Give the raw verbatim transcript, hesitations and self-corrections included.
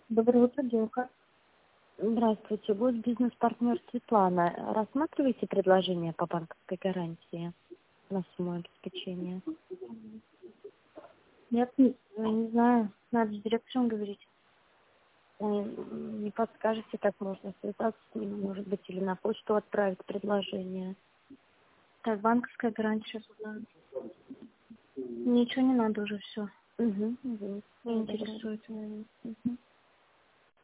Доброе утро, девушка. Здравствуйте, вот бизнес-партнер Светлана. Рассматриваете предложение по банковской гарантии на сумму обеспечения? Нет, не, не знаю, надо с директором говорить. М, Не подскажете, как можно связаться с ним, может быть, или на почту отправить предложение? Так, банковская гарантия сейчас узнаю. Ничего не надо уже, все. Угу, угу. Не интересует. Мгм.